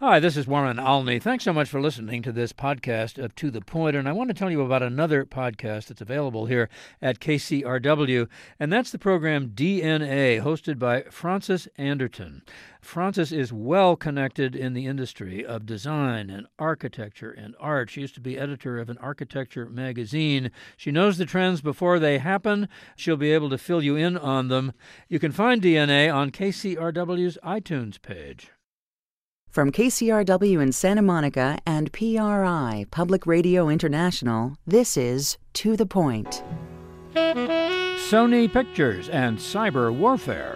Hi, this is Warren Alney. Thanks so much for listening to this podcast of To the Point. And I want to tell you about another podcast that's available here at KCRW, and that's the program DNA, hosted by Frances Anderton. Frances is well connected in the industry of design and architecture and art. She used to be editor of an architecture magazine. She knows the trends before they happen. She'll be able to fill you in on them. You can find DNA on KCRW's iTunes page. From KCRW in Santa Monica and PRI, Public Radio International, this is To the Point. Sony Pictures and cyber warfare.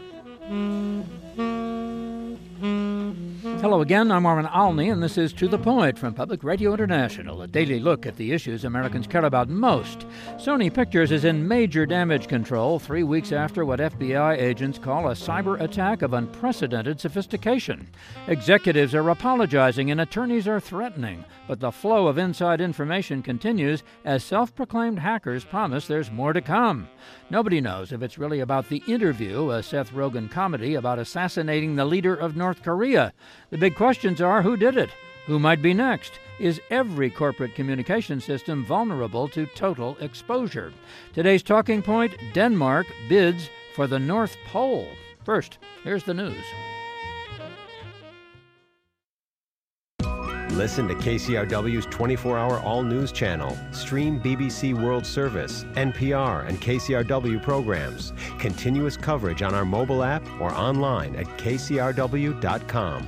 Hello again, I'm Warren Alney, and this is To the Point from Public Radio International, a daily look at the issues Americans care about most. Sony Pictures is in major damage control 3 weeks after what FBI agents call a cyber attack of unprecedented sophistication. Executives are apologizing and attorneys are threatening, but the flow of inside information continues as self-proclaimed hackers promise there's more to come. Nobody knows if it's really about The Interview, a Seth Rogen comedy about assassinating the leader of North Korea. The big questions are, who did it? Who might be next? Is every corporate communication system vulnerable to total exposure? Today's talking point, Denmark bids for the North Pole. First, here's the news. Listen to KCRW's 24-hour all-news channel. Stream BBC World Service, NPR, and KCRW programs. Continuous coverage on our mobile app or online at kcrw.com.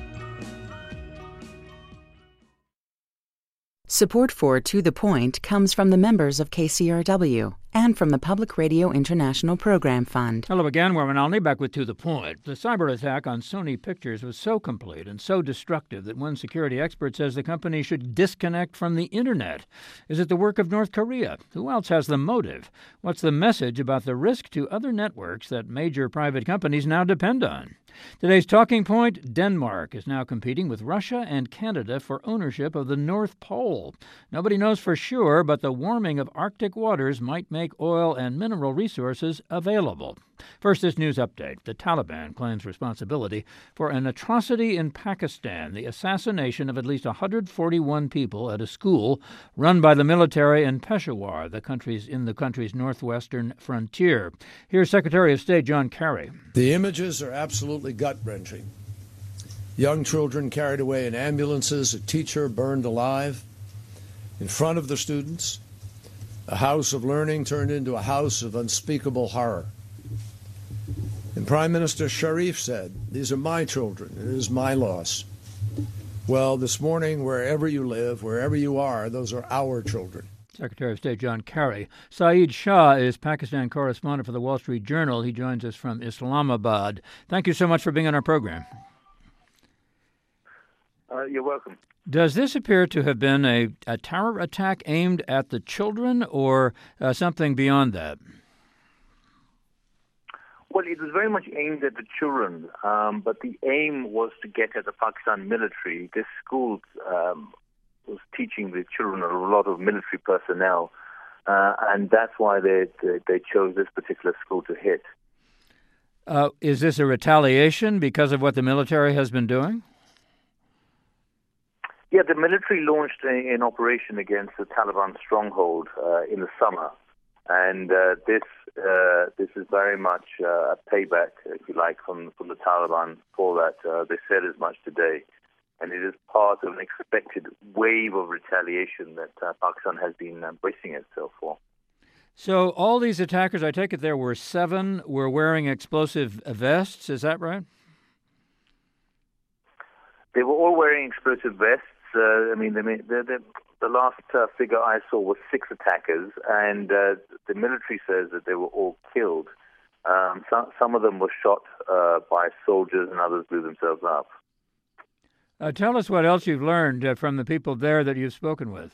Support for To the Point comes from the members of KCRW and from the Public Radio International Program Fund. Hello again, Warren Alney, back with To the Point. The cyber attack on Sony Pictures was so complete and so destructive that one security expert says the company should disconnect from the Internet. Is it the work of North Korea? Who else has the motive? What's the message about the risk to other networks that major private companies now depend on? Today's talking point, Denmark is now competing with Russia and Canada for ownership of the North Pole. Nobody knows for sure, but the warming of Arctic waters might make oil and mineral resources available. First, this news update. The Taliban claims responsibility for an atrocity in Pakistan, the assassination of at least 141 people at a school run by the military in Peshawar, in the country's northwestern frontier. Here's Secretary of State John Kerry. The images are absolutely gut-wrenching. Young children carried away in ambulances, a teacher burned alive in front of the students. A house of learning turned into a house of unspeakable horror. And Prime Minister Sharif said, "These are my children. It is my loss." Well, this morning, wherever you live, wherever you are, those are our children. Secretary of State John Kerry. Saeed Shah is Pakistan correspondent for the Wall Street Journal. He joins us from Islamabad. Thank you so much for being on our program. You're welcome. Does this appear to have been a terror attack aimed at the children or something beyond that? Well, it was very much aimed at the children, but the aim was to get at the Pakistan military. This school was teaching the children a lot of military personnel, and that's why they chose this particular school to hit. Is this a retaliation because of what the military has been doing? Yeah, the military launched an operation against the Taliban stronghold in the summer, and this is very much a payback, if you like, from the Taliban for that. They said as much today, and it is part of an expected wave of retaliation that Pakistan has been bracing itself for. So all these attackers, I take it there were 7, were wearing explosive vests, is that right? They were all wearing explosive vests. The last figure I saw was 6 attackers, and the military says that they were all killed. Some of them were shot by soldiers, and others blew themselves up. Tell us what else you've learned from the people there that you've spoken with.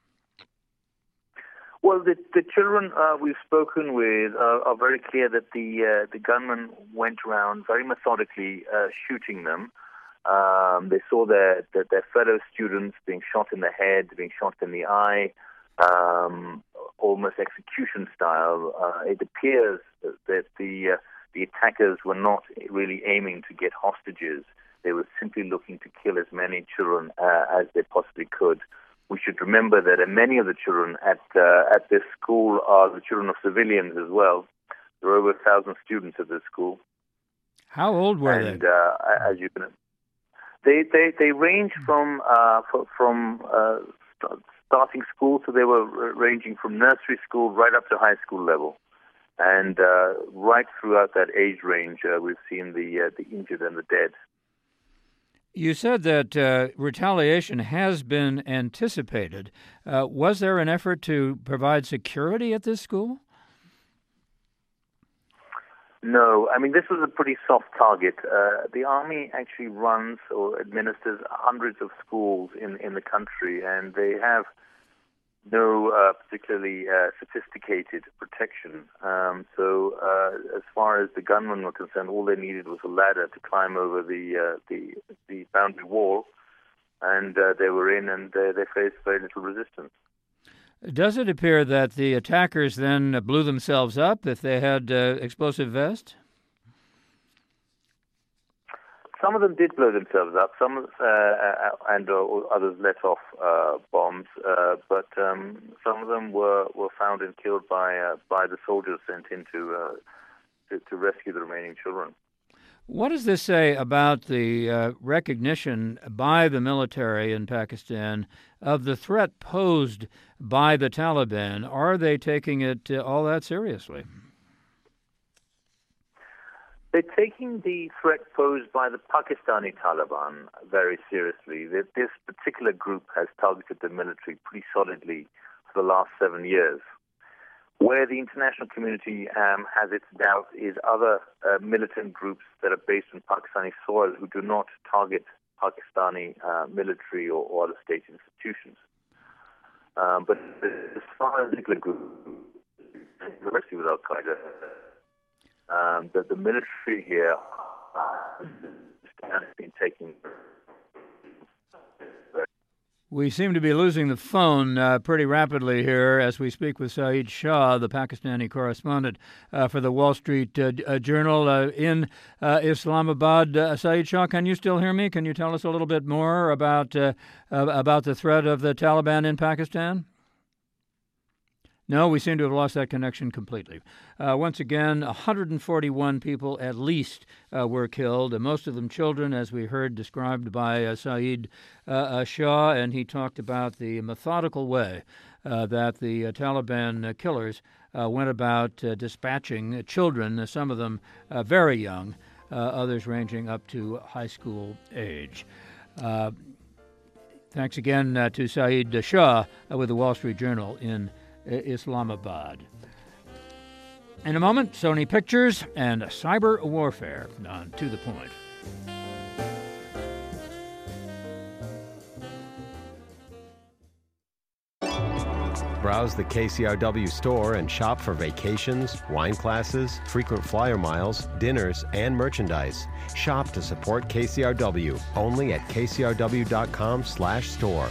Well, the children we've spoken with are very clear that the gunman went around very methodically shooting them. They saw their fellow students being shot in the head, being shot in the eye, almost execution style. It appears that the attackers were not really aiming to get hostages. They were simply looking to kill as many children as they possibly could. We should remember that many of the children at this school are the children of civilians as well. There are over 1,000 students at this school. How old were they? And as you can, they range from starting school, so they were ranging from nursery school right up to high school level, and right throughout that age range, we've seen the injured and the dead. You said that retaliation has been anticipated. Was there an effort to provide security at this school? No, I mean, this was a pretty soft target. The Army actually runs or administers hundreds of schools in the country, and they have no particularly sophisticated protection. So as far as the gunmen were concerned, all they needed was a ladder to climb over the boundary wall, and they were in, and they faced very little resistance. Does it appear that the attackers then blew themselves up if they had explosive vests? Some of them did blow themselves up. Some and others let off bombs, but some of them were found and killed by the soldiers sent in to rescue the remaining children. What does this say about the recognition by the military in Pakistan of the threat posed by the Taliban? Are they taking it all that seriously? They're taking the threat posed by the Pakistani Taliban very seriously. This particular group has targeted the military pretty solidly for the last 7 years. Where the international community has its doubt is other militant groups that are based on Pakistani soil who do not target Pakistani military or other state institutions. But as far as the particular group, especially with Al-Qaeda, the military here has been taking. We seem to be losing the phone pretty rapidly here as we speak with Saeed Shah, the Pakistani correspondent for the Wall Street Journal in Islamabad. Saeed Shah, can you still hear me? Can you tell us a little bit more about the threat of the Taliban in Pakistan? No, we seem to have lost that connection completely. Once again, 141 people at least were killed, most of them children, as we heard described by Saeed Shah, and he talked about the methodical way that the Taliban killers went about dispatching children, some of them very young, others ranging up to high school age. Thanks again to Saeed Shah with the Wall Street Journal in Islamabad. In a moment, Sony Pictures and cyber warfare on To the Point. Browse the KCRW store and shop for vacations, wine classes, frequent flyer miles, dinners, and merchandise. Shop to support KCRW only at kcrw.com/store.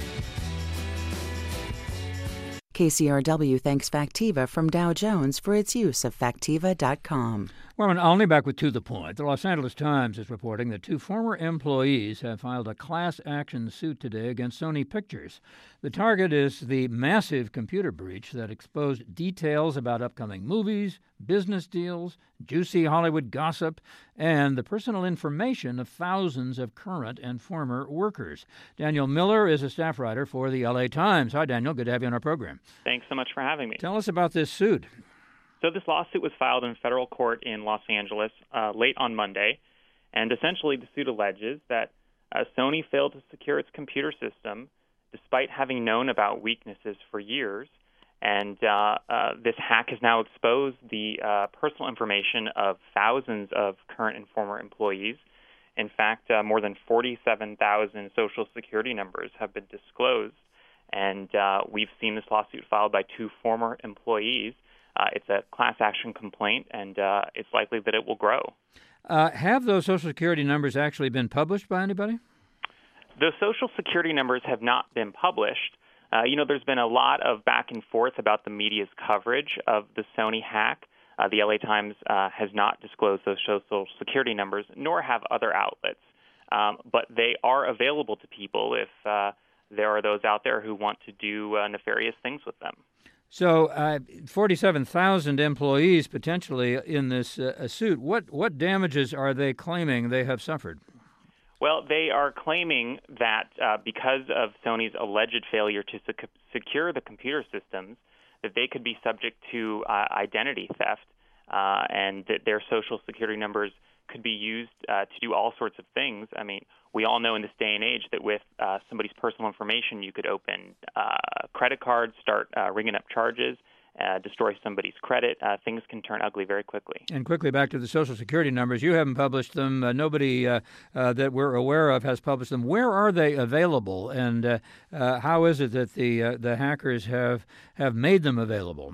KCRW thanks Factiva from Dow Jones for its use of Factiva.com. Well, only back with To the Point. The Los Angeles Times is reporting that 2 former employees have filed a class action suit today against Sony Pictures. The target is the massive computer breach that exposed details about upcoming movies, business deals, juicy Hollywood gossip, and the personal information of thousands of current and former workers. Daniel Miller is a staff writer for the LA Times. Hi, Daniel. Good to have you on our program. Thanks so much for having me. Tell us about this suit. So this lawsuit was filed in federal court in Los Angeles late on Monday, and essentially the suit alleges that Sony failed to secure its computer system despite having known about weaknesses for years, and this hack has now exposed the personal information of thousands of current and former employees. In fact, more than 47,000 Social Security numbers have been disclosed, and we've seen this lawsuit filed by 2 former employees. It's a class action complaint, and it's likely that it will grow. Have those Social Security numbers actually been published by anybody? The Social Security numbers have not been published. There's been a lot of back and forth about the media's coverage of the Sony hack. The LA Times has not disclosed those Social Security numbers, nor have other outlets. but they are available to people if there are those out there who want to do nefarious things with them. So 47,000 employees potentially in this suit. What damages are they claiming they have suffered? Well, they are claiming that because of Sony's alleged failure to secure the computer systems, that they could be subject to identity theft and that their social security numbers could be used to do all sorts of things. I mean, we all know in this day and age that with somebody's personal information, you could open credit cards, start ringing up charges, destroy somebody's credit. Things can turn ugly very quickly. And quickly back to the Social Security numbers. You haven't published them. Nobody that we're aware of has published them. Where are they available, and how is it that the hackers have made them available?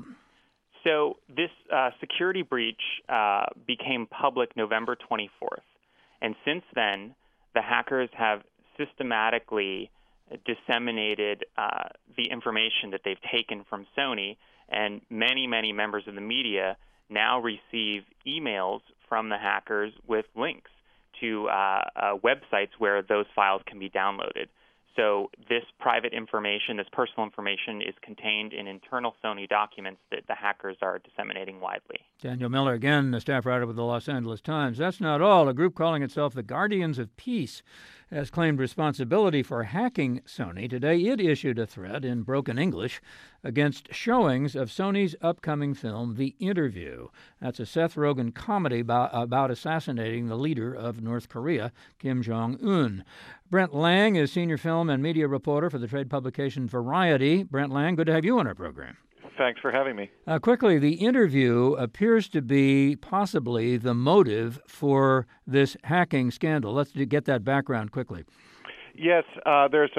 So this security breach became public November 24th. And since then, the hackers have systematically disseminated the information that they've taken from Sony, and many, many members of the media now receive emails from the hackers with links to websites where those files can be downloaded. So this private information, this personal information, is contained in internal Sony documents that the hackers are disseminating widely. Daniel Miller, again, a staff writer with the Los Angeles Times. That's not all. A group calling itself the Guardians of Peace has claimed responsibility for hacking Sony. Today, it issued a threat in broken English against showings of Sony's upcoming film, The Interview. That's a Seth Rogen comedy about assassinating the leader of North Korea, Kim Jong-un. Brent Lang is senior film and media reporter for the trade publication Variety. Brent Lang, good to have you on our program. Thanks for having me. Quickly, The Interview appears to be possibly the motive for this hacking scandal. Let's get that background quickly. Yes, there's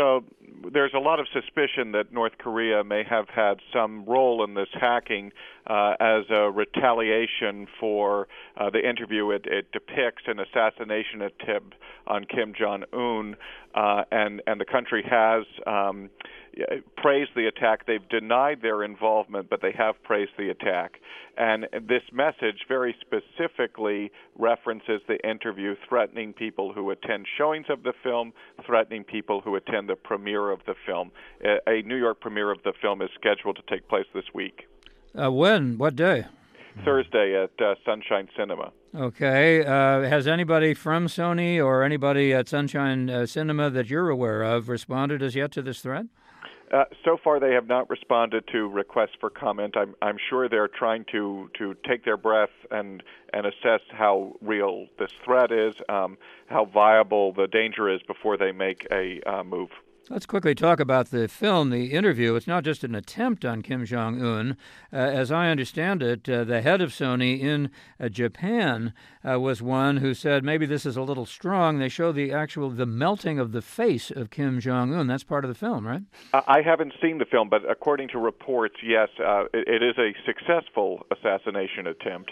a lot of suspicion that North Korea may have had some role in this hacking as a retaliation for the interview. It depicts an assassination attempt on Kim Jong-un, and the country has praised the attack. They've denied their involvement, but they have praised the attack. And this message very specifically references the interview, threatening people who attend showings of the film, threatening people who attend the premiere of the film. A New York premiere of the film is scheduled to take place this week. When? What day? Thursday at Sunshine Cinema. Okay. Has anybody from Sony or anybody at Sunshine Cinema that you're aware of responded as yet to this threat? So far, they have not responded to requests for comment. I'm sure they're trying to take their breath and assess how real this threat is, how viable the danger is before they make a move. Let's quickly talk about the film, The Interview. It's not just an attempt on Kim Jong-un. As I understand it, the head of Sony in Japan was one who said maybe this is a little strong. They show the melting of the face of Kim Jong-un. That's part of the film, right? I haven't seen the film, but according to reports, yes, it is a successful assassination attempt.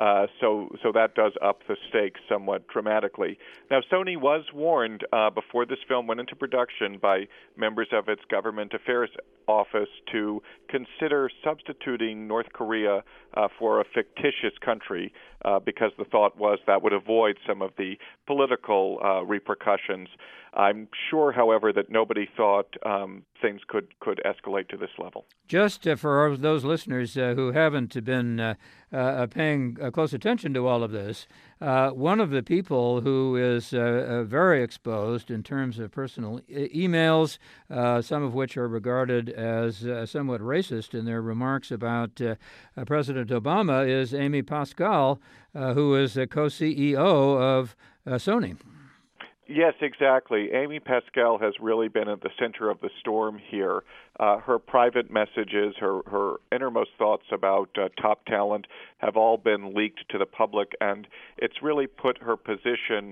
So that does up the stakes somewhat dramatically. Now, Sony was warned before this film went into production by members of its government affairs office to consider substituting North Korea for a fictitious country because the thought was that would avoid some of the political repercussions. I'm sure, however, that nobody thought things could escalate to this level. Just for those listeners who haven't been paying close attention to all of this, one of the people who is very exposed in terms of personal emails, some of which are regarded as somewhat racist in their remarks about President Obama, is Amy Pascal, who is a co-CEO of Sony. Yes, exactly. Amy Pascal has really been at the center of the storm here. Her private messages, her innermost thoughts about top talent have all been leaked to the public, and it's really put her position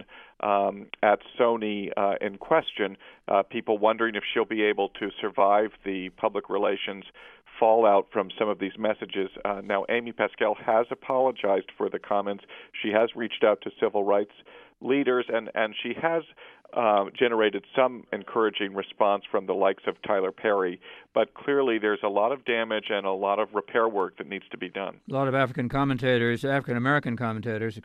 at Sony in question. People wondering if she'll be able to survive the public relations fallout from some of these messages. Now, Amy Pascal has apologized for the comments. She has reached out to civil rights leaders, and she has generated some encouraging response from the likes of Tyler Perry. But clearly there's a lot of damage and a lot of repair work that needs to be done. A lot of African American commentators,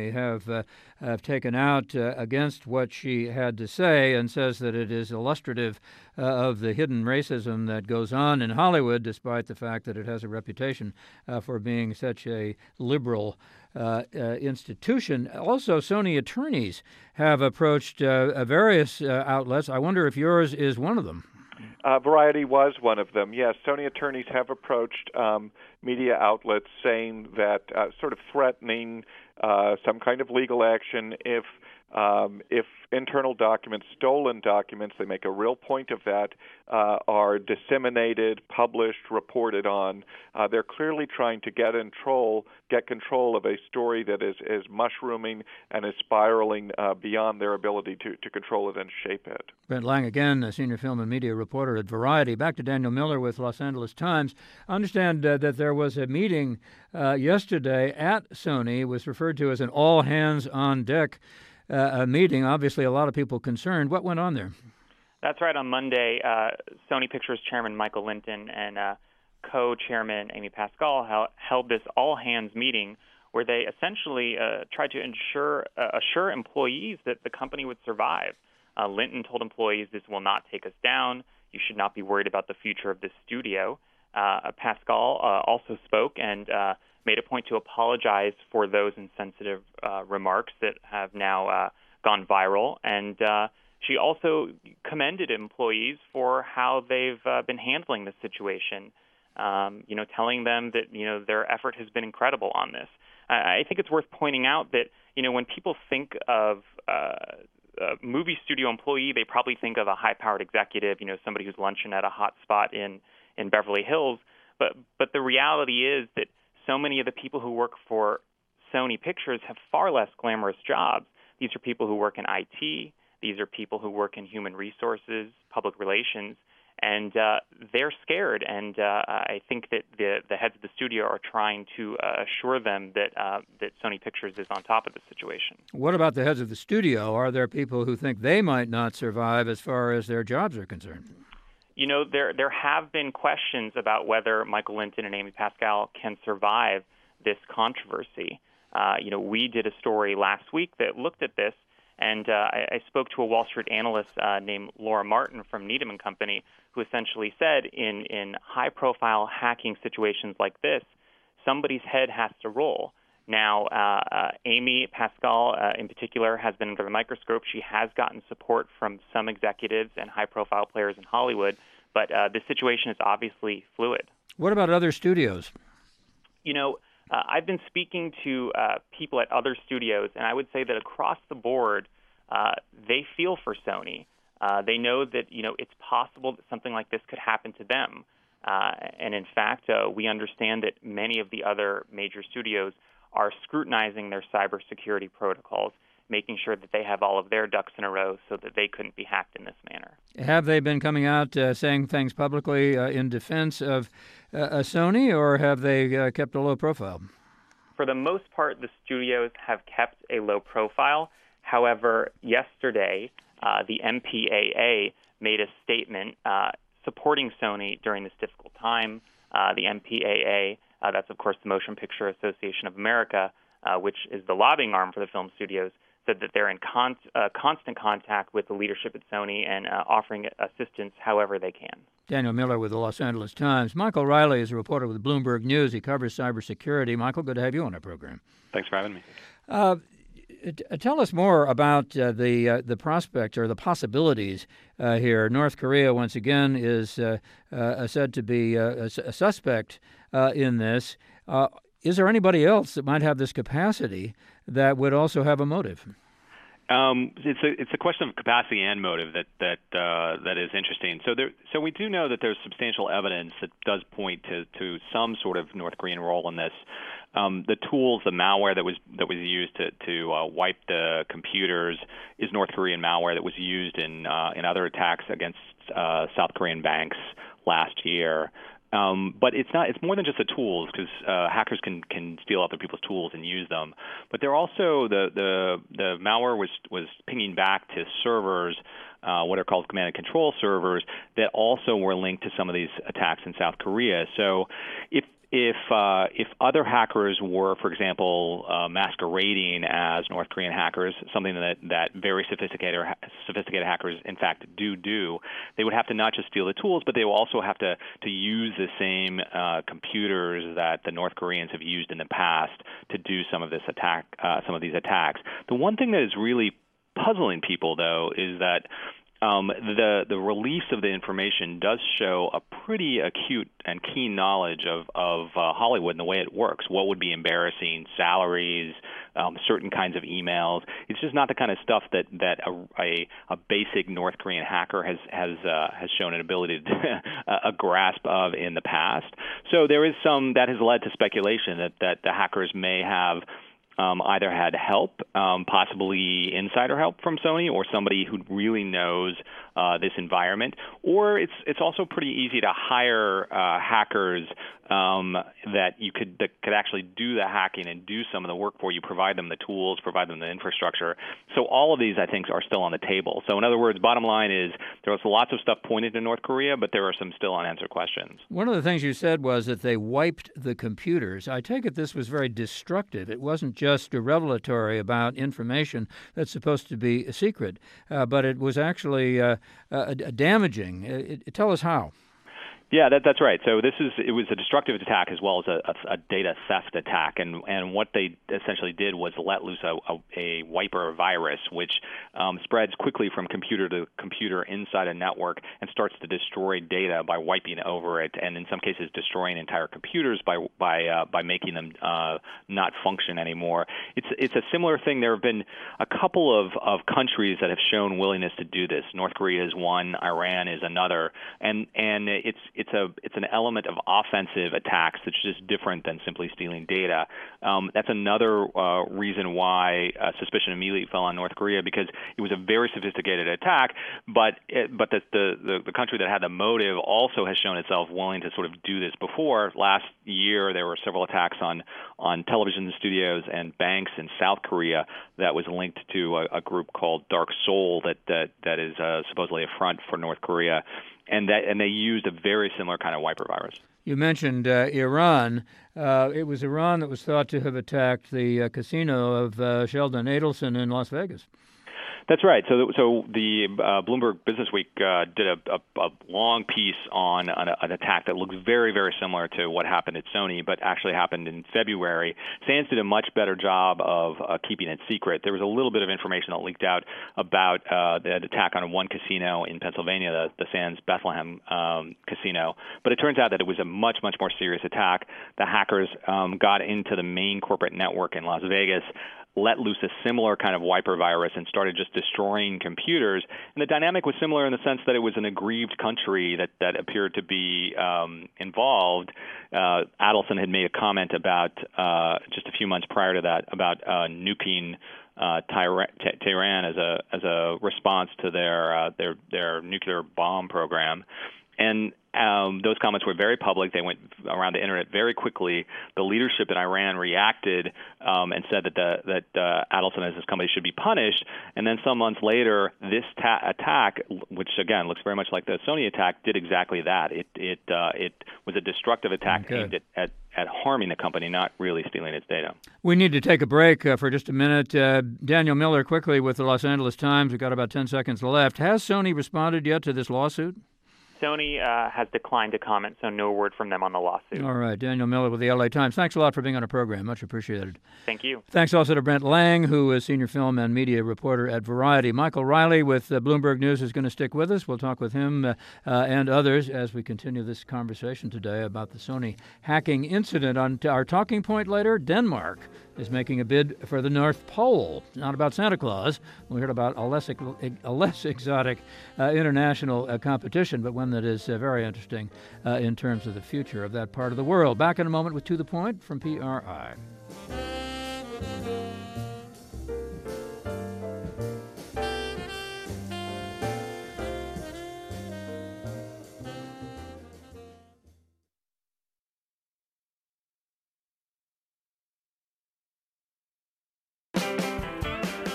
have taken out against what she had to say and says that it is illustrative of the hidden racism that goes on in Hollywood, despite the fact that it has a reputation for being such a liberal institution. Also, Sony attorneys have approached various outlets. I wonder if yours is one of them. Variety was one of them. Yes, Sony attorneys have approached media outlets saying that, sort of threatening some kind of legal action if internal documents, stolen documents, they make a real point of that, are disseminated, published, reported on. They're clearly trying to get control of a story that is mushrooming and is spiraling beyond their ability to control it and shape it. Brent Lang again, a senior film and media reporter at Variety. Back to Daniel Miller with Los Angeles Times. I understand that there was a meeting yesterday at Sony. It was referred to as an all-hands-on-deck a meeting. Obviously, a lot of people concerned. What went on there? That's right. On Monday, Sony Pictures Chairman Michael Lynton and co-chairman Amy Pascal held this all-hands meeting where they essentially tried to assure employees that the company would survive. Lynton told employees, "This will not take us down. You should not be worried about the future of this studio." Pascal also spoke and made a point to apologize for those insensitive remarks that have now gone viral. And she also commended employees for how they've been handling the situation, telling them that, their effort has been incredible on this. I think it's worth pointing out that, when people think of a movie studio employee, they probably think of a high-powered executive, somebody who's lunching at a hot spot in Beverly Hills. But the reality is that so many of the people who work for Sony Pictures have far less glamorous jobs. These are people who work in IT. These are people who work in human resources, public relations, and they're scared. And I think that the heads of the studio are trying to assure them that Sony Pictures is on top of the situation. What about the heads of the studio? Are there people who think they might not survive as far as their jobs are concerned? There have been questions about whether Michael Lynton and Amy Pascal can survive this controversy. We did a story last week that looked at this, and I spoke to a Wall Street analyst named Laura Martin from Needham & Company, who essentially said in high-profile hacking situations like this, somebody's head has to roll. Now, Amy Pascal, in particular, has been under the microscope. She has gotten support from some executives and high-profile players in Hollywood, but this situation is obviously fluid. What about other studios? I've been speaking to people at other studios, and I would say that across the board, they feel for Sony. They know that, it's possible that something like this could happen to them. And in fact, we understand that many of the other major studios are scrutinizing their cybersecurity protocols, making sure that they have all of their ducks in a row so that they couldn't be hacked in this manner. Have they been coming out saying things publicly in defense of Sony, or have they kept a low profile? For the most part, the studios have kept a low profile. However, yesterday, the MPAA made a statement supporting Sony during this difficult time. The MPAA, that's, of course, the Motion Picture Association of America, which is the lobbying arm for the film studios, said that they're in constant contact with the leadership at Sony and offering assistance however they can. Daniel Miller with the Los Angeles Times. Michael Riley is a reporter with Bloomberg News. He covers cybersecurity. Michael, good to have you on our program. Thanks for having me. Tell us more about the prospects or the possibilities here. North Korea, once again, is said to be a suspect in this. Is there anybody else that might have this capacity that would also have a motive? It's a question of capacity and motive that is interesting. So we do know that there's substantial evidence that does point to some sort of North Korean role in this. The tools, the malware that was used to wipe the computers is North Korean malware that was used in other attacks against South Korean banks last year. But it's not. It's more than just the tools, because hackers can steal other people's tools and use them. But they're also the malware was pinging back to servers, what are called command and control servers, that also were linked to some of these attacks in South Korea. So if other hackers were, for example, masquerading as North Korean hackers, something that very sophisticated hackers in fact do, they would have to not just steal the tools, but they will also have to use the same computers that the North Koreans have used in the past to do some of these attacks. The one thing that is really puzzling people, though, is that the release of the information does show a pretty acute and keen knowledge of Hollywood and the way it works. What would be embarrassing, salaries, certain kinds of emails. It's just not the kind of stuff that a basic North Korean hacker has shown an ability to a grasp of in the past. So there is some that has led to speculation that the hackers may have either had help, possibly insider help from Sony, or somebody who really knows this environment. Or it's also pretty easy to hire hackers that could actually do the hacking and do some of the work for you, provide them the tools, provide them the infrastructure. So all of these, I think, are still on the table. So in other words, bottom line is there was lots of stuff pointed to North Korea, but there are some still unanswered questions. One of the things you said was that they wiped the computers. I take it this was very destructive. It wasn't just revelatory about information that's supposed to be a secret, but it was actually damaging. Tell us how. Yeah, that's right. So it was a destructive attack as well as a data theft attack, and what they essentially did was let loose a wiper virus, which spreads quickly from computer to computer inside a network and starts to destroy data by wiping over it, and in some cases destroying entire computers by making them not function anymore. It's a similar thing. There have been a couple of countries that have shown willingness to do this. North Korea is one, Iran is another, and it's an element of offensive attacks that's just different than simply stealing data. That's another reason why suspicion immediately fell on North Korea, because it was a very sophisticated attack, but the country that had the motive also has shown itself willing to sort of do this before. Last year, there were several attacks on television studios and banks in South Korea that was linked to a group called Dark Soul that is supposedly a front for North Korea. And they used a very similar kind of wiper virus. You mentioned Iran. It was Iran that was thought to have attacked the casino of Sheldon Adelson in Las Vegas. That's right. So the Bloomberg Businessweek did a long piece on an attack that looks very, very similar to what happened at Sony, but actually happened in February. SANS did a much better job of keeping it secret. There was a little bit of information that leaked out about the attack on one casino in Pennsylvania, the SANS Bethlehem casino, but it turns out that it was a much, much more serious attack. The hackers got into the main corporate network in Las Vegas, let loose a similar kind of wiper virus, and started just destroying computers. And the dynamic was similar in the sense that it was an aggrieved country that appeared to be involved. Adelson had made a comment about just a few months prior to that about nuking Tehran as a response to their nuclear bomb program. And those comments were very public. They went around the internet very quickly. The leadership in Iran reacted and said that Adelson and his company should be punished. And then some months later, this attack, which again looks very much like the Sony attack, did exactly that. It was a destructive attack aimed at harming the company, not really stealing its data. We need to take a break for just a minute. Daniel Miller, quickly with the Los Angeles Times. We've got about 10 seconds left. Has Sony responded yet to this lawsuit? Sony has declined to comment, so no word from them on the lawsuit. All right. Daniel Miller with the LA Times. Thanks a lot for being on our program. Much appreciated. Thank you. Thanks also to Brent Lang, who is senior film and media reporter at Variety. Michael Riley with Bloomberg News is going to stick with us. We'll talk with him and others as we continue this conversation today about the Sony hacking incident. On our talking point later, Denmark is making a bid for the North Pole. Not about Santa Claus. We heard about a less exotic international competition, but one that is very interesting in terms of the future of that part of the world. Back in a moment with To The Point from PRI.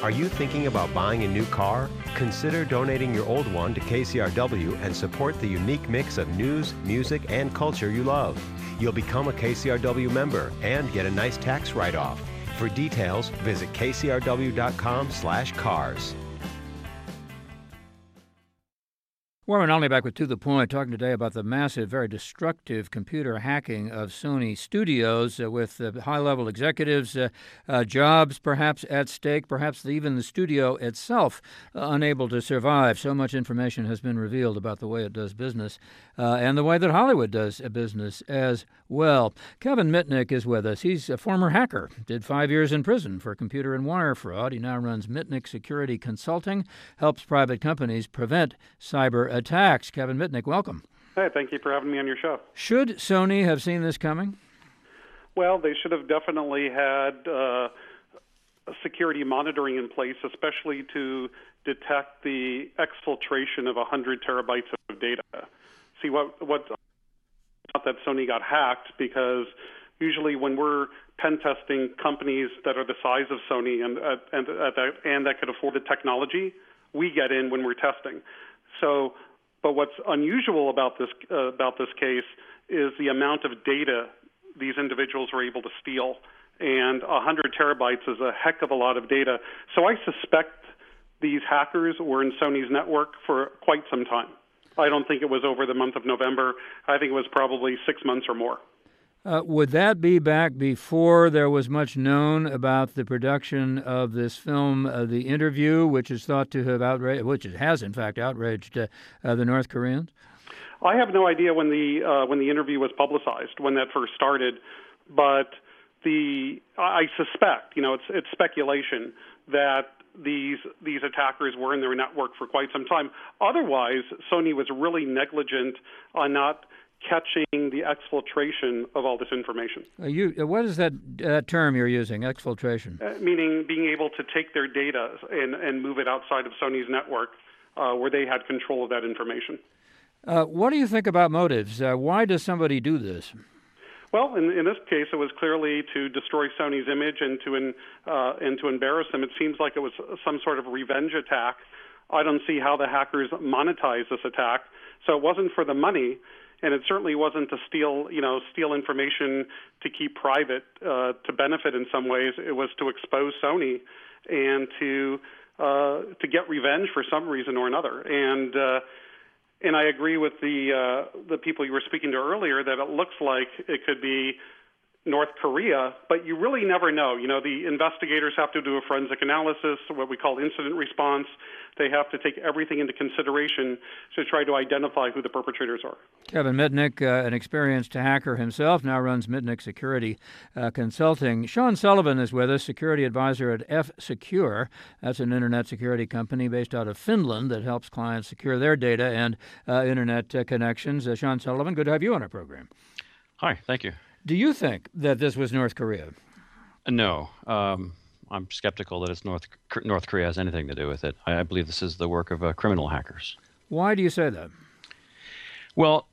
Are you thinking about buying a new car? Consider donating your old one to KCRW and support the unique mix of news, music, and culture you love. You'll become a KCRW member and get a nice tax write-off. For details, visit kcrw.com/cars. Warren Olney back with To The Point, talking today about the massive, very destructive computer hacking of Sony Studios with high-level executives, jobs perhaps at stake, perhaps even the studio itself unable to survive. So much information has been revealed about the way it does business and the way that Hollywood does business as well. Kevin Mitnick is with us. He's a former hacker, did 5 years in prison for computer and wire fraud. He now runs Mitnick Security Consulting, helps private companies prevent cyber attacks. Kevin Mitnick, welcome. Hey, thank you for having me on your show. Should Sony have seen this coming? Well, they should have definitely had security monitoring in place, especially to detect the exfiltration of 100 terabytes of data. See, what not that Sony got hacked, because usually when we're pen testing companies that are the size of Sony and that could afford the technology, we get in when we're testing. So, but what's unusual about this case is the amount of data these individuals were able to steal, and 100 terabytes is a heck of a lot of data. So I suspect these hackers were in Sony's network for quite some time. I don't think it was over the month of November. I think it was probably 6 months or more. Would that be back before there was much known about the production of this film, The Interview, which is thought to have outraged, which it has in fact outraged the North Koreans? I have no idea when the interview was publicized, when that first started, but I suspect, it's speculation that these attackers were in their network for quite some time. Otherwise, Sony was really negligent on not catching the exfiltration of all this information. What is that term you're using, exfiltration? Meaning being able to take their data and move it outside of Sony's network where they had control of that information. What do you think about motives? Why does somebody do this? Well, in this case, it was clearly to destroy Sony's image and to embarrass them. It seems like it was some sort of revenge attack. I don't see how the hackers monetized this attack. So it wasn't for the money, and it certainly wasn't to steal information to keep private to benefit in some ways. It was to expose Sony and to get revenge for some reason or another. And I agree with the people you were speaking to earlier that it looks like it could be North Korea, but you really never know. The investigators have to do a forensic analysis, what we call incident response. They have to take everything into consideration to try to identify who the perpetrators are. Kevin Mitnick, an experienced hacker himself, now runs Mitnick Security Consulting. Sean Sullivan is with us, security advisor at F-Secure. That's an internet security company based out of Finland that helps clients secure their data and internet connections. Sean Sullivan, good to have you on our program. Hi, thank you. Do you think that this was North Korea? No. I'm skeptical that North Korea has anything to do with it. I believe this is the work of criminal hackers. Why do you say that? Well,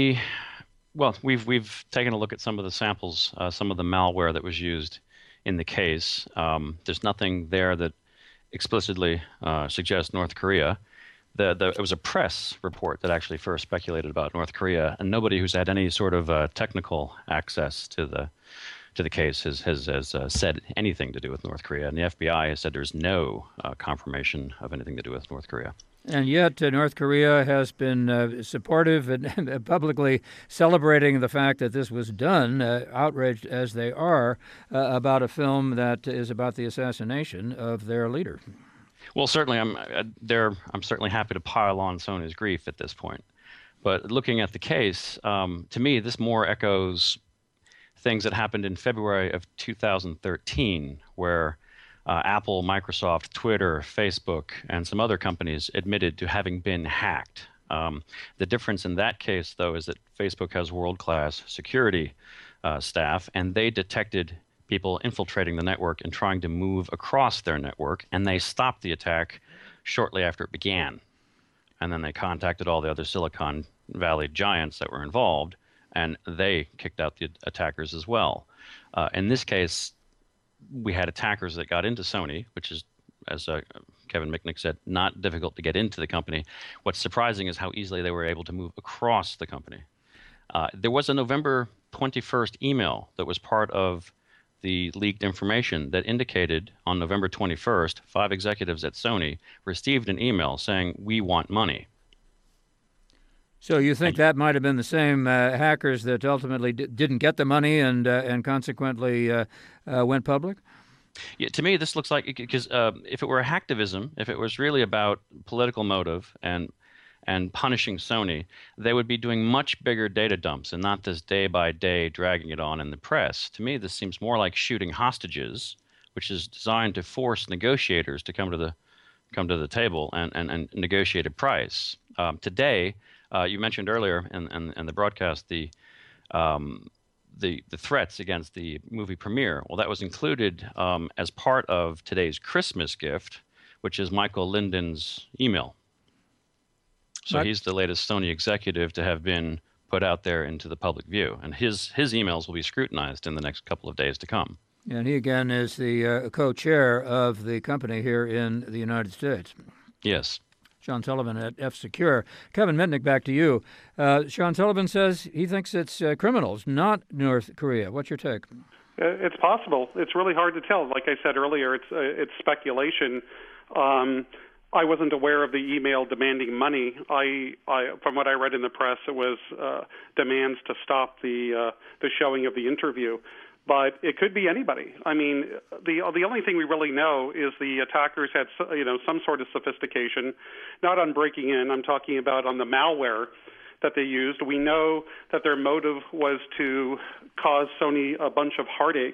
we've taken a look at some of the samples, some of the malware that was used in the case. There's nothing there that explicitly suggests North Korea. It was a press report that actually first speculated about North Korea, and nobody who's had any sort of technical access to the case has said anything to do with North Korea. And the FBI has said there's no confirmation of anything to do with North Korea. And yet North Korea has been supportive and publicly celebrating the fact that this was done, outraged as they are, about a film that is about the assassination of their leader. Well, certainly, I'm certainly happy to pile on Sony's grief at this point. But looking at the case, to me, this more echoes things that happened in February of 2013, where Apple, Microsoft, Twitter, Facebook, and some other companies admitted to having been hacked. The difference in that case, though, is that Facebook has world-class security staff, and they detected people infiltrating the network and trying to move across their network, and they stopped the attack shortly after it began. And then they contacted all the other Silicon Valley giants that were involved, and they kicked out the attackers as well. In this case, we had attackers that got into Sony, which is as Kevin Mitnick said, not difficult to get into the company. What's surprising is how easily they were able to move across the company. There was a November 21st email that was part of the leaked information that indicated on November 21st, 5 executives at Sony received an email saying, "We want money." So you think that might have been the same hackers that ultimately didn't get the money and consequently went public? Yeah, to me, this looks like, because if it were hacktivism, if it was really about political motive and punishing Sony, they would be doing much bigger data dumps and not this day by day dragging it on in the press. To me, this seems more like shooting hostages, which is designed to force negotiators to come to the table and negotiate a price. Today, you mentioned earlier in the broadcast the threats against the movie premiere. Well, that was included as part of today's Christmas gift, which is Michael Linden's email. So he's the latest Sony executive to have been put out there into the public view, and his emails will be scrutinized in the next couple of days to come. And he again is the co-chair of the company here in the United States. Yes. Sean Sullivan at F-Secure. Kevin Mitnick, back to you. Sean Sullivan says he thinks it's criminals, not North Korea. What's your take? It's possible. It's really hard to tell. Like I said earlier, it's speculation. I wasn't aware of the email demanding money. From what I read in the press, it was demands to stop the showing of the interview. But it could be anybody. I mean, the only thing we really know is the attackers had some sort of sophistication, not on breaking in. I'm talking about on the malware that they used. We know that their motive was to cause Sony a bunch of heartache.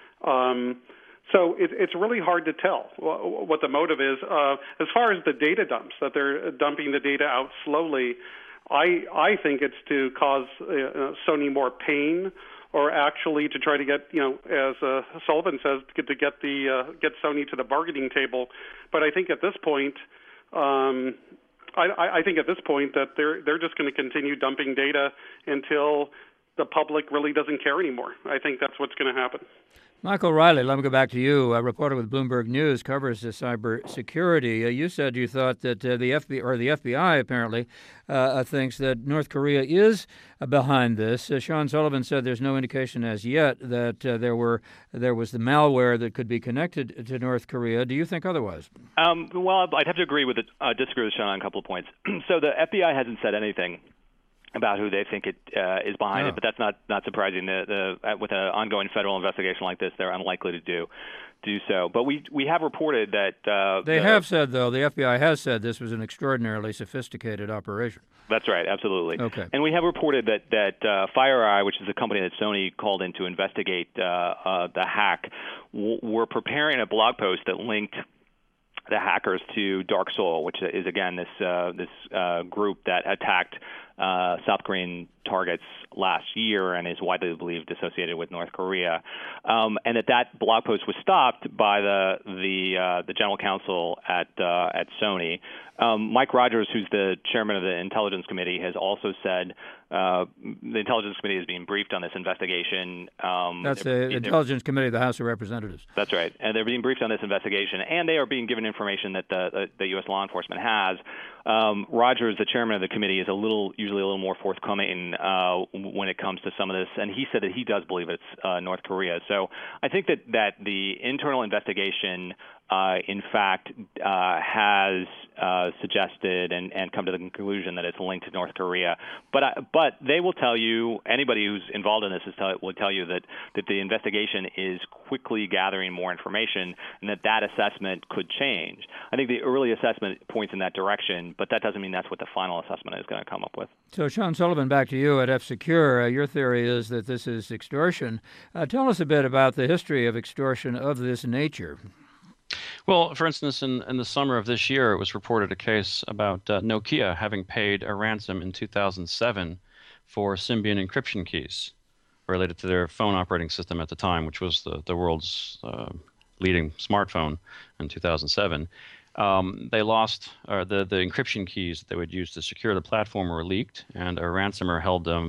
So it's really hard to tell what the motive is. As far as the data dumps, that they're dumping the data out slowly, I think it's to cause Sony more pain, or actually to try to get, as Sullivan says, get Sony to the bargaining table. But I think at this point, I think at this point that they're just going to continue dumping data until the public really doesn't care anymore. I think that's what's going to happen. Michael Riley, let me go back to you. A reporter with Bloomberg News, covers the cybersecurity. You said you thought that the FBI apparently thinks that North Korea is behind this. Sean Sullivan said there's no indication as yet that there was the malware that could be connected to North Korea. Do you think otherwise? Well, I'd have to disagree with Sean on a couple of points. So the FBI hasn't said anything about who they think it is behind it, but that's not surprising. With an ongoing federal investigation like this, they're unlikely to do so. But we have reported that they have said, though, the FBI has said this was an extraordinarily sophisticated operation. That's right, absolutely. Okay. And we have reported that FireEye, which is a company that Sony called in to investigate the hack, were preparing a blog post that linked the hackers to Dark Soul, which is again this group that attacked South Korean targets last year and is widely believed associated with North Korea, and that blog post was stopped by the general counsel at Sony. Mike Rogers, who's the chairman of the Intelligence Committee, has also said the Intelligence Committee is being briefed on this investigation. That's the Intelligence Committee of the House of Representatives. That's right, and they're being briefed on this investigation, and they are being given information that the U.S. law enforcement has. Rogers, the chairman of the committee, is usually a little more forthcoming when it comes to some of this, and he said that he does believe it's North Korea. So I think that the internal investigation, in fact, has suggested and come to the conclusion that it's linked to North Korea. But they will tell you, anybody who's involved in this will tell you that the investigation is quickly gathering more information, and that assessment could change. I think the early assessment points in that direction, but that doesn't mean that's what the final assessment is going to come up with. So, Sean Sullivan, back to you at F-Secure. Your theory is that this is extortion. Tell us a bit about the history of extortion of this nature. Well, for instance, in the summer of this year, it was reported a case about Nokia having paid a ransom in 2007 for Symbian encryption keys related to their phone operating system at the time, which was the world's leading smartphone in 2007. They lost the encryption keys that they would use to secure the platform were leaked, and a ransomer held them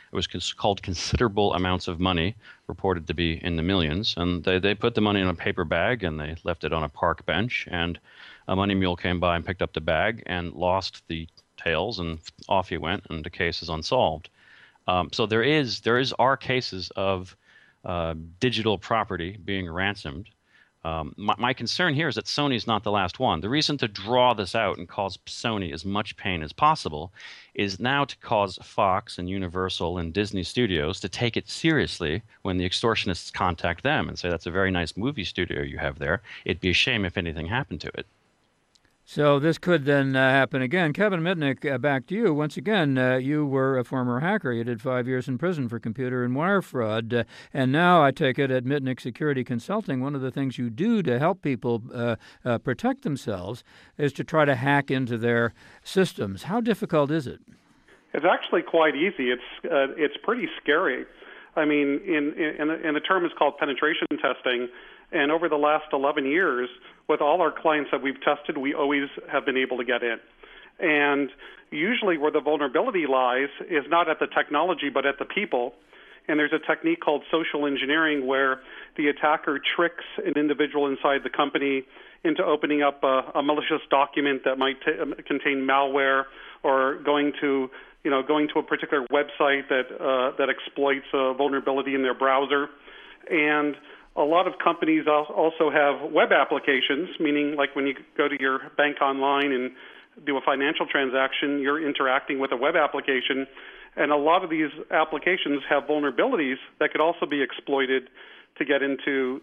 It was called considerable amounts of money, reported to be in the millions. And they put the money in a paper bag and they left it on a park bench. And a money mule came by and picked up the bag and lost the tails, and off he went, and the case is unsolved. So there are cases of digital property being ransomed. My concern here is that Sony's not the last one. The reason to draw this out and cause Sony as much pain as possible is now to cause Fox and Universal and Disney Studios to take it seriously when the extortionists contact them and say, that's a very nice movie studio you have there. It'd be a shame if anything happened to it. So this could then happen again. Kevin Mitnick, back to you. Once again, you were a former hacker. You did 5 years in prison for computer and wire fraud. And now I take it at Mitnick Security Consulting, one of the things you do to help people protect themselves is to try to hack into their systems. How difficult is it? It's actually quite easy. It's pretty scary. I mean, in the term is called penetration testing. And over the last 11 years, with all our clients that we've tested, we always have been able to get in. And usually where the vulnerability lies is not at the technology, but at the people. And there's a technique called social engineering where the attacker tricks an individual inside the company into opening up a malicious document that might contain malware, or going to a particular website that exploits a vulnerability in their browser. And a lot of companies also have web applications, meaning like when you go to your bank online and do a financial transaction, you're interacting with a web application. And a lot of these applications have vulnerabilities that could also be exploited to get into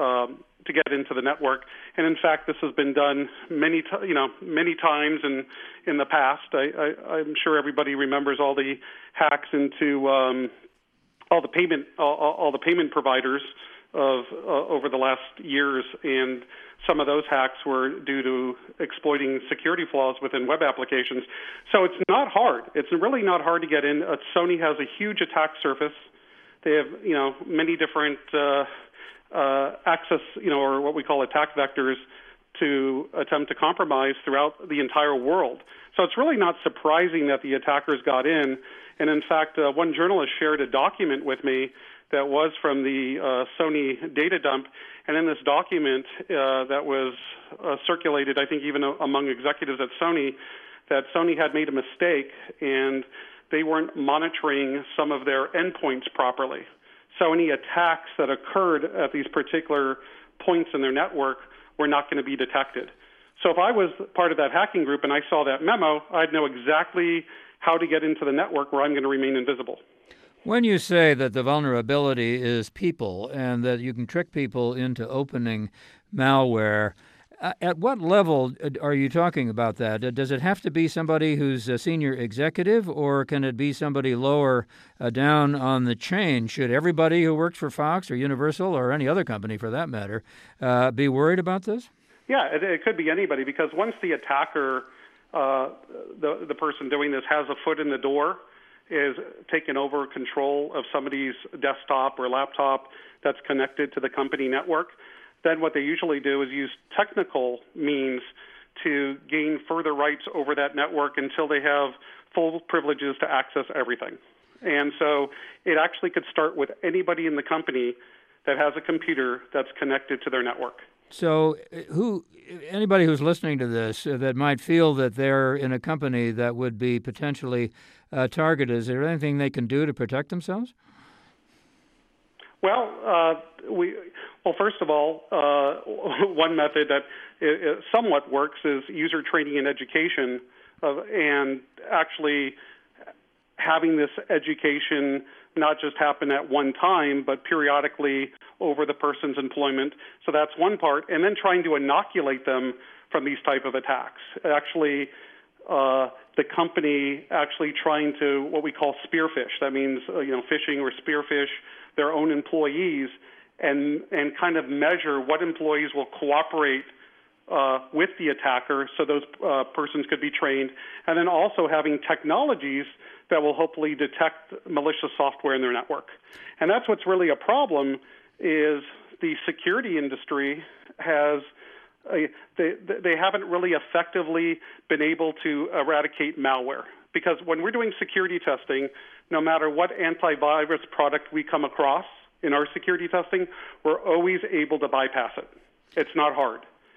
the network. And in fact, this has been done many times in the past. I'm sure everybody remembers all the hacks into all the payment providers of over the last years, and some of those hacks were due to exploiting security flaws within web applications. So it's not hard. It's really not hard to get in. Sony has a huge attack surface. They have many different access, or what we call attack vectors to attempt to compromise throughout the entire world. So it's really not surprising that the attackers got in. And in fact, one journalist shared a document with me that was from the Sony data dump. And in this document that was circulated, I think even among executives at Sony, that Sony had made a mistake and they weren't monitoring some of their endpoints properly. So any attacks that occurred at these particular points in their network were not going to be detected. So if I was part of that hacking group and I saw that memo, I'd know exactly how to get into the network where I'm going to remain invisible. When you say that the vulnerability is people and that you can trick people into opening malware, at what level are you talking about that? Does it have to be somebody who's a senior executive, or can it be somebody lower down on the chain? Should everybody who works for Fox or Universal or any other company for that matter be worried about this? Yeah, it could be anybody, because once the attacker, the person doing this, has a foot in the door, is taken over control of somebody's desktop or laptop that's connected to the company network, then what they usually do is use technical means to gain further rights over that network until they have full privileges to access everything. And so it actually could start with anybody in the company that has a computer that's connected to their network. So anybody who's listening to this that might feel that they're in a company that would be potentially targeted, is there anything they can do to protect themselves? Well, first of all, one method that somewhat works is user training and education, and actually having this education not just happen at one time, but periodically over the person's employment. So that's one part. And then trying to inoculate them from these type of attacks. Actually, the company actually trying to what we call spearfish. That means, phishing or spearfish their own employees and kind of measure what employees will cooperate with the attacker, so those persons could be trained. And then also having technologies that will hopefully detect malicious software in their network. And that's what's really a problem, is the security industry has they haven't really effectively been able to eradicate malware. because when we're doing security testing, no matter what antivirus product we come across in our security testing, we're always able to bypass it. It's not hard.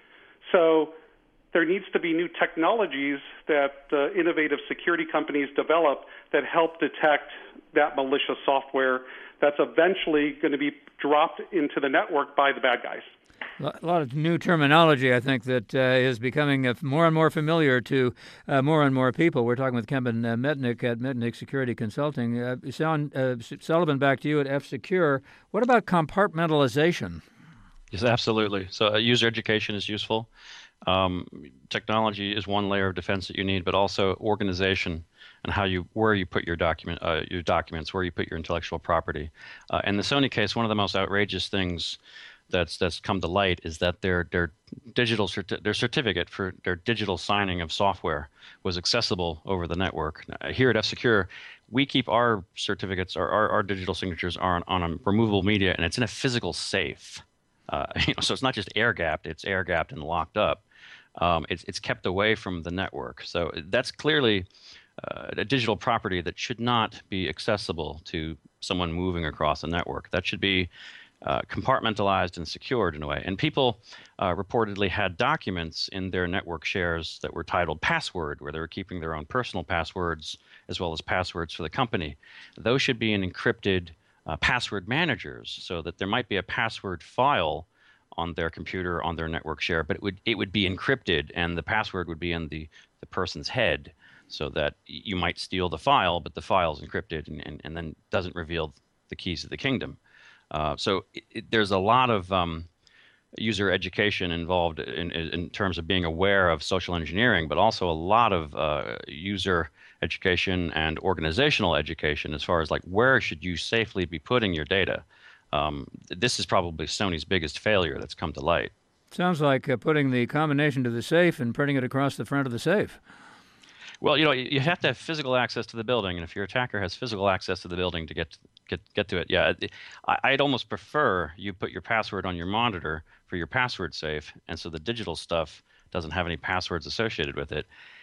So there needs to be new technologies that innovative security companies develop that help detect that malicious software that's eventually going to be dropped into the network by the bad guys. A lot of new terminology, I think, that is becoming more and more familiar to more and more people. We're talking with Kevin Mitnick at Mitnick Security Consulting. Sean Sullivan, back to you at F-Secure. What about compartmentalization? Yes, absolutely. So user education is useful. Technology is one layer of defense that you need, but also organization and where you put your documents, where you put your intellectual property. In the Sony case, one of the most outrageous things that's come to light is that their certificate for their digital signing of software was accessible over the network. Here at F-Secure, we keep our certificates, our digital signatures are on a removable media, and it's in a physical safe. So it's not just air-gapped; it's air-gapped and locked up. It's kept away from the network. So that's clearly a digital property that should not be accessible to someone moving across a network. That should be compartmentalized and secured in a way. And people reportedly had documents in their network shares that were titled password, where they were keeping their own personal passwords as well as passwords for the company. Those should be in encrypted password managers, so that there might be a password file on their computer, on their network share, but it would be encrypted, and the password would be in the person's head, so that you might steal the file, but the file's encrypted and then doesn't reveal the keys of the kingdom. So there's a lot of user education involved in terms of being aware of social engineering, but also a lot of user education and organizational education as far as like where should you safely be putting your data. This is probably Sony's biggest failure that's come to light. Sounds like putting the combination to the safe and printing it across the front of the safe. Well, you have to have physical access to the building, and if your attacker has physical access to the building to get to it, yeah, I'd almost prefer you put your password on your monitor for your password safe, and so the digital stuff doesn't have any passwords associated with it.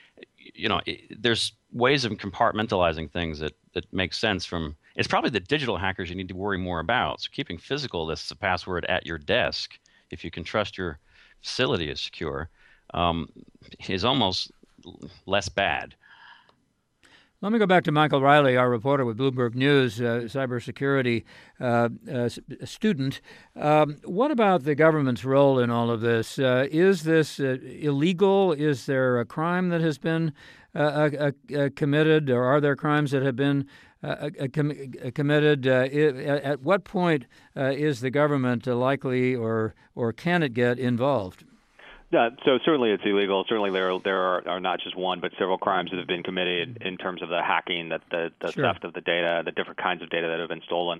There's ways of compartmentalizing things that make sense from. It's probably the digital hackers you need to worry more about. So keeping physical lists of password at your desk, if you can trust your facility is secure, is almost less bad. Let me go back to Michael Riley, our reporter with Bloomberg News, cybersecurity student. What about the government's role in all of this? Is this illegal? Is there a crime that has been committed, or are there crimes that have been committed? At what point is the government likely, or can it get involved? So certainly it's illegal. Certainly there are not just one, but several crimes that have been committed in terms of the hacking, the Sure. theft of the data, the different kinds of data that have been stolen.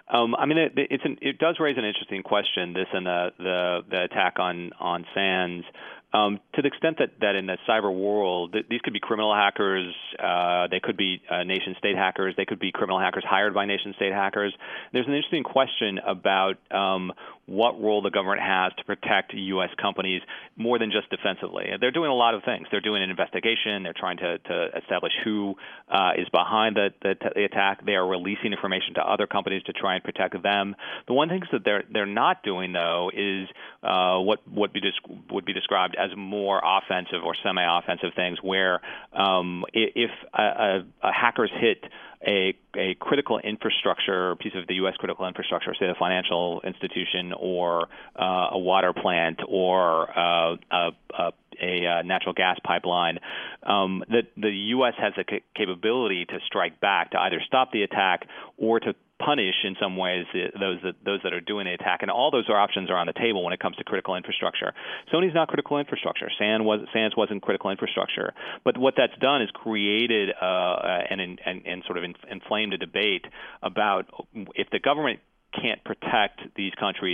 It does raise an interesting question. This and the attack on SANS. To the extent that in the cyber world, these could be criminal hackers, they could be nation-state hackers, they could be criminal hackers hired by nation-state hackers. There's an interesting question about what role the government has to protect U.S. companies more than just defensively. They're doing a lot of things. They're doing an investigation. They're trying to establish who is behind the attack. They are releasing information to other companies to try and protect them. The one thing that they're not doing, though, is what would be described as more offensive or semi-offensive things, where if hackers hit a critical infrastructure, piece of the U.S. critical infrastructure, say a financial institution or a water plant or a natural gas pipeline, that the U.S. has the capability to strike back, to either stop the attack or to punish in some ways those that are doing the attack, and all those options are on the table when it comes to critical infrastructure. Sony's not critical infrastructure. SANS wasn't critical infrastructure. But what that's done is created and sort of inflamed a debate about if the government can't protect these countries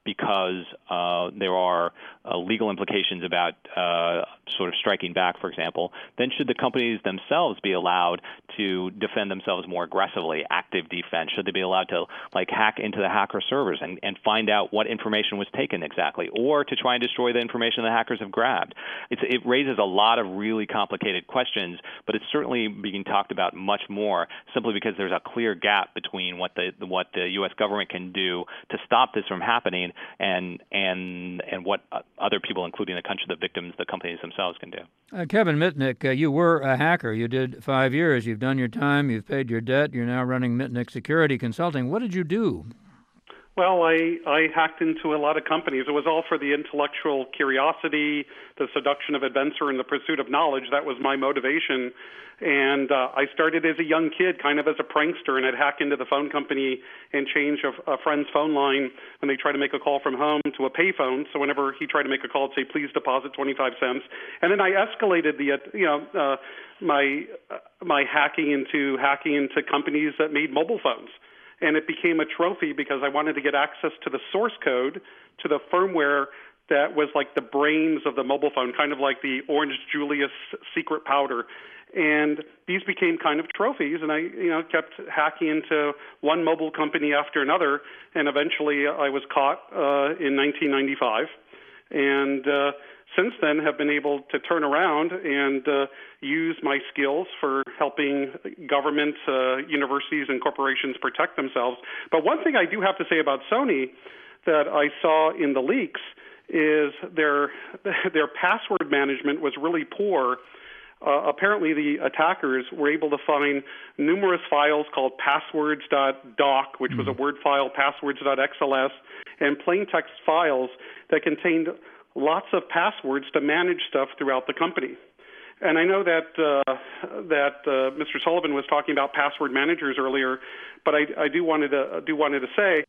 because there are legal implications about sort of striking back, for example, then should the companies themselves be allowed to defend themselves more aggressively, active defense? Should they be allowed to hack into the hacker servers and find out what information was taken exactly, or to try and destroy the information the hackers have grabbed? It raises a lot of really complicated questions, but it's certainly being talked about much more simply because there's a clear gap between what the U.S. government can do to stop this from happening and what other people, including the victims, the companies themselves, can do. Kevin Mitnick, you were a hacker. You did 5 years. You've done your time. You've paid your debt. You're now running Mitnick Security Consulting. What did you do? Well, I hacked into a lot of companies. It was all for the intellectual curiosity, the seduction of adventure, and the pursuit of knowledge. That was my motivation. And I started as a young kid, kind of as a prankster, and I'd hack into the phone company and change a friend's phone line when they tried to make a call from home to a payphone. So whenever he tried to make a call, I'd say, "Please deposit 25 cents." And then I escalated my hacking into companies that made mobile phones. And it became a trophy because I wanted to get access to the source code, to the firmware that was like the brains of the mobile phone, kind of like the Orange Julius secret powder. And these became kind of trophies, and I kept hacking into one mobile company after another, and eventually I was caught in 1995. And since then have been able to turn around and use my skills for helping governments, universities, and corporations protect themselves. But one thing I do have to say about Sony that I saw in the leaks is their password management was really poor. Apparently, the attackers were able to find numerous files called passwords.doc, which was a Word file, passwords.xls, and plain text files that contained lots of passwords to manage stuff throughout the company. And I know that Mr. Sullivan was talking about password managers earlier, but I do wanted to say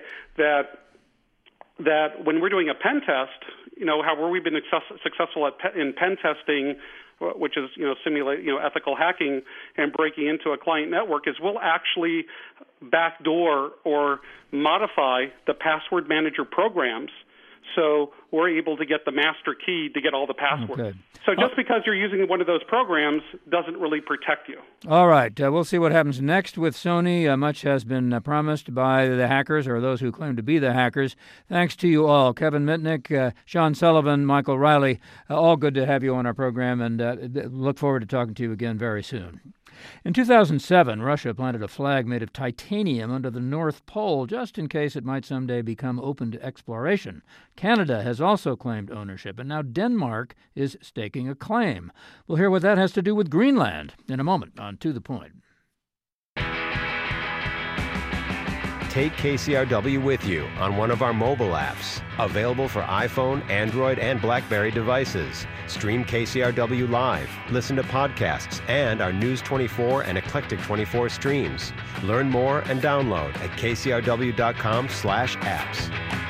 that when we're doing a pen test, how we've been successful in pen testing, which is simulate ethical hacking and breaking into a client network, is we'll actually backdoor or modify the password manager programs. So we're able to get the master key to get all the passwords. Okay. So just because you're using one of those programs doesn't really protect you. All right. We'll see what happens next with Sony. Much has been promised by the hackers or those who claim to be the hackers. Thanks to you all. Kevin Mitnick, Sean Sullivan, Michael Riley, all good to have you on our program, and look forward to talking to you again very soon. In 2007, Russia planted a flag made of titanium under the North Pole just in case it might someday become open to exploration. Canada has also claimed ownership, and now Denmark is staking a claim. We'll hear what that has to do with Greenland in a moment on To the Point. Take KCRW with you on one of our mobile apps. Available for iPhone, Android, and BlackBerry devices. Stream KCRW live, listen to podcasts, and our News 24 and Eclectic 24 streams. Learn more and download at kcrw.com/apps.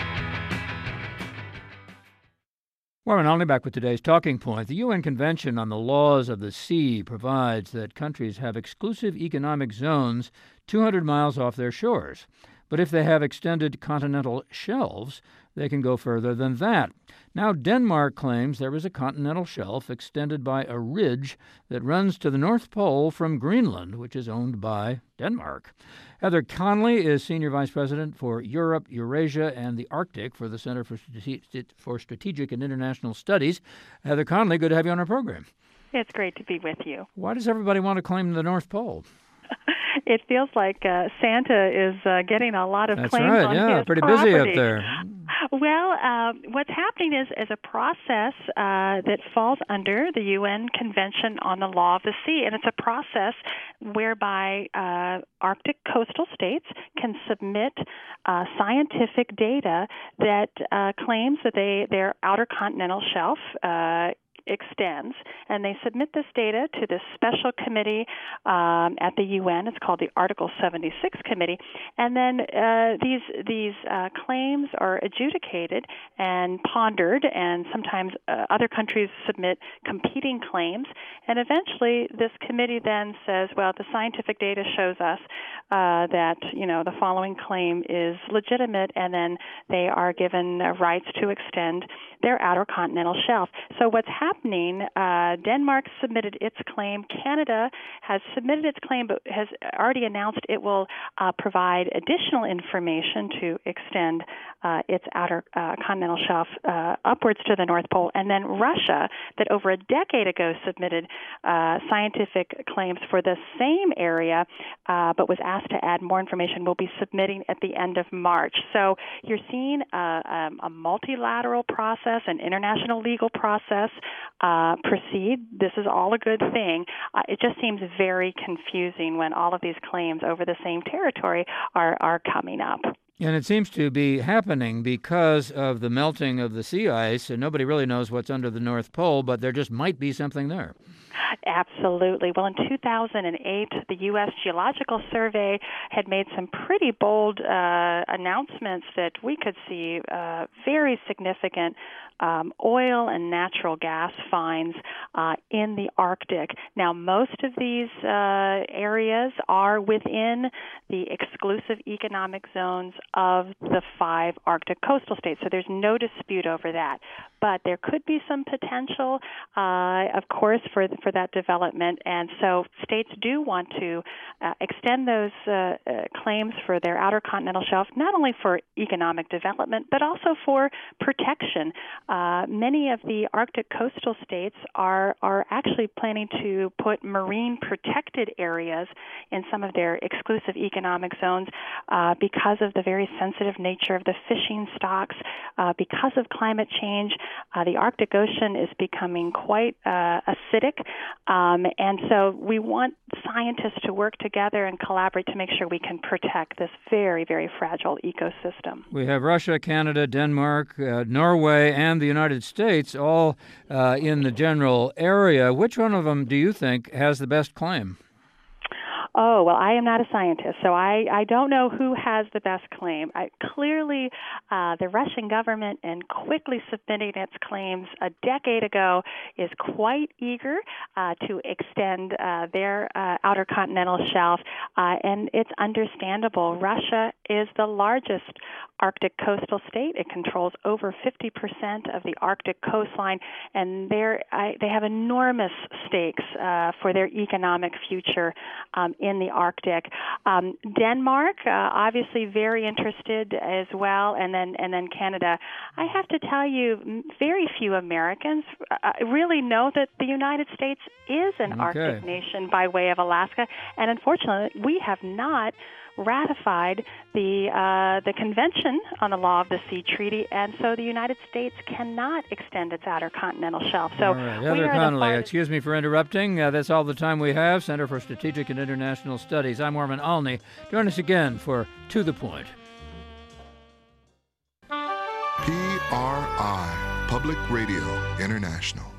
Warren Olney back with today's Talking Point. The UN Convention on the Laws of the Sea provides that countries have exclusive economic zones 200 miles off their shores. But if they have extended continental shelves, they can go further than that. Now, Denmark claims there is a continental shelf extended by a ridge that runs to the North Pole from Greenland, which is owned by Denmark. Heather Conley is Senior Vice President for Europe, Eurasia, and the Arctic for the Center for Strategic and International Studies. Heather Conley, good to have you on our program. It's great to be with you. Why does everybody want to claim the North Pole? It feels like Santa is getting a lot of claims on his property. That's right, yeah, pretty busy up there. Well, what's happening is a process that falls under the UN Convention on the Law of the Sea, and it's a process whereby Arctic coastal states can submit scientific data that claims that their outer continental shelf extends, and they submit this data to this special committee at the UN. It's called the Article 76 Committee, and then these claims are adjudicated and pondered, and sometimes other countries submit competing claims, and eventually this committee then says, well, the scientific data shows us that the following claim is legitimate, and then they are given rights to extend their outer continental shelf. So what's happening, Denmark submitted its claim. Canada has submitted its claim, but has already announced it will provide additional information to extend its outer continental shelf upwards to the North Pole. And then Russia, that over a decade ago submitted scientific claims for the same area, but was asked to add more information, will be submitting at the end of March. So you're seeing a multilateral process, an international legal process proceed. This is all a good thing. It just seems very confusing when all of these claims over the same territory are coming up. And it seems to be happening because of the melting of the sea ice, and nobody really knows what's under the North Pole, but there just might be something there. Absolutely. Well, in 2008, the U.S. Geological Survey had made some pretty bold announcements that we could see very significant oil and natural gas finds in the Arctic. Now, most of these areas are within the exclusive economic zones of the 5 Arctic coastal states, so there's no dispute over that. But there could be some potential, of course, for that development, and so states do want to extend those claims for their outer continental shelf, not only for economic development, but also for protection. Many of the Arctic coastal states are actually planning to put marine protected areas in some of their exclusive economic zones because of the very sensitive nature of the fishing stocks, because of climate change. The Arctic Ocean is becoming quite acidic, and so we want scientists to work together and collaborate to make sure we can protect this very, very fragile ecosystem. We have Russia, Canada, Denmark, Norway, and the United States all in the general area. Which one of them do you think has the best claim? Oh, well, I am not a scientist, so I don't know who has the best claim. Clearly, the Russian government, in quickly submitting its claims a decade ago, is quite eager to extend their outer continental shelf, and it's understandable. Russia is the largest Arctic coastal state. It controls over 50% of the Arctic coastline, and they have enormous stakes for their economic future in the Arctic. Denmark, obviously very interested as well, and then Canada. I have to tell you, very few Americans really know that the United States is an Arctic nation by way of Alaska, and unfortunately, we have not ratified the Convention on the Law of the Sea Treaty, and so the United States cannot extend its outer continental shelf. So, all right. Heather Connolly, excuse me for interrupting. That's all the time we have. Center for Strategic and International Studies. I'm Orman Alney. Join us again for To the Point. PRI, Public Radio International.